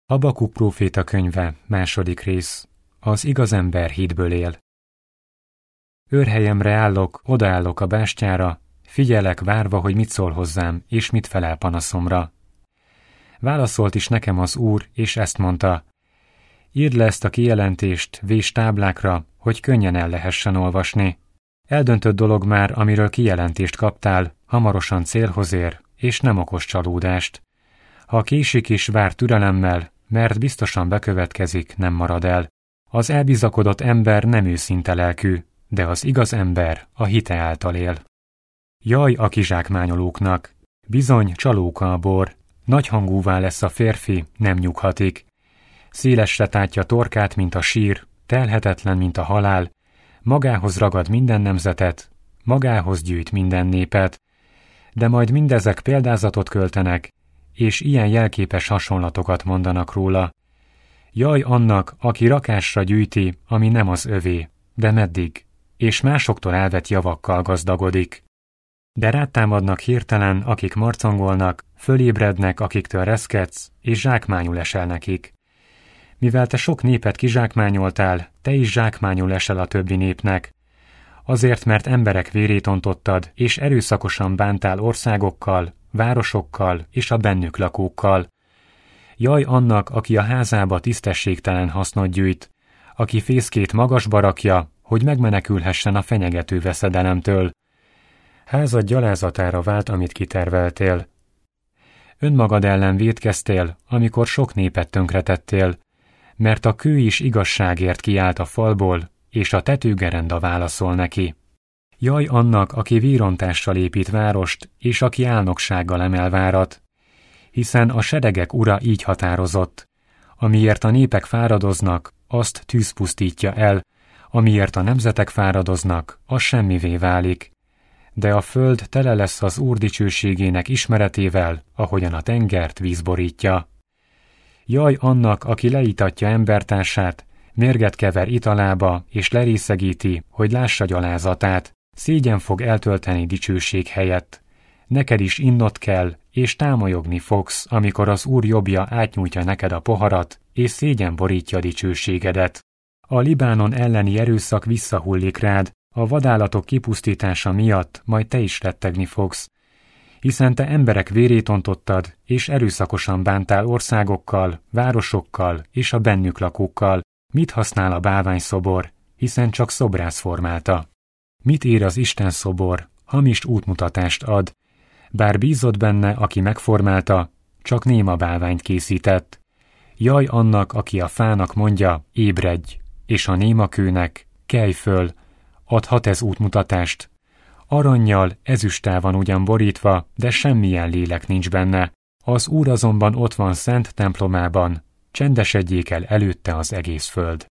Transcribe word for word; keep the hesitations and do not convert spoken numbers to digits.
Habakuk próféta könyve, második rész. Az igaz ember hitből él. Őrhelyemre állok, odaállok a bástyára, figyelek várva, hogy mit szól hozzám, és mit felel panaszomra. Válaszolt is nekem az Úr, és ezt mondta: írd le ezt a kijelentést, vés táblákra, hogy könnyen el lehessen olvasni. Eldöntött dolog már, amiről kijelentést kaptál, hamarosan célhoz ér, és nem okos csalódást. Ha késik is, vár türelemmel, mert biztosan bekövetkezik, nem marad el. Az elbizakodott ember nem őszinte lelkű, de az igaz ember a hite által él. Jaj a kizsákmányolóknak! Bizony csalóka a bor, nagyhangúvá lesz a férfi, nem nyughatik. Szélesre tátja torkát, mint a sír, telhetetlen, mint a halál, magához ragad minden nemzetet, magához gyűjt minden népet, de majd mindezek példázatot költenek, és ilyen jelképes hasonlatokat mondanak róla. Jaj annak, aki rakásra gyűjti, ami nem az övé, de meddig, és másoktól elvett javakkal gazdagodik. De rátámadnak hirtelen, akik marcangolnak, fölébrednek, akiktől reszketsz, és zsákmányul esel nekik. Mivel te sok népet kizsákmányoltál, te is zsákmányul esel a többi népnek. Azért, mert emberek vérét ontottad, és erőszakosan bántál országokkal, városokkal és a bennük lakókkal. Jaj annak, aki a házába tisztességtelen hasznot gyűjt, aki fészkét magasba rakja, hogy megmenekülhessen a fenyegető veszedelemtől. Házad gyalázatára vált, amit kiterveltél. Önmagad ellen vétkeztél, amikor sok népet tönkretettél, mert a kő is igazságért kiállt a falból, és a tetőgerenda válaszol neki. Jaj annak, aki vérontással épít várost, és aki álnoksággal emel várat, hiszen a seregek ura így határozott: amiért a népek fáradoznak, azt tűz pusztítja el, amiért a nemzetek fáradoznak, az semmivé válik. De a föld tele lesz az Úr dicsőségének ismeretével, ahogyan a tengert víz borítja. Jaj annak, aki leítatja embertársát, mérget kever italába, és lerészegíti, hogy lássa gyalázatát, szégyen fog eltölteni dicsőség helyett. Neked is innod kell, és támolyogni fogsz, amikor az Úr jobbja átnyújtja neked a poharat, és szégyen borítja dicsőségedet. A Libánon elleni erőszak visszahullik rád, a vadállatok kipusztítása miatt majd te is rettegni fogsz, hiszen te emberek vérét ontottad, és erőszakosan bántál országokkal, városokkal és a bennük lakókkal. Mit használ a bálványszobor, hiszen csak szobrász formálta? Mit ér az Isten szobor, hamis útmutatást ad, bár bízott benne, aki megformálta, csak néma bálványt készített. Jaj annak, aki a fának mondja, ébredj, és a néma kőnek, kelj föl, adhat ez útmutatást. Arannyal, ezüsttel van ugyan borítva, de semmilyen lélek nincs benne. Az Úr azonban ott van szent templomában, csendesedjék el előtte az egész föld.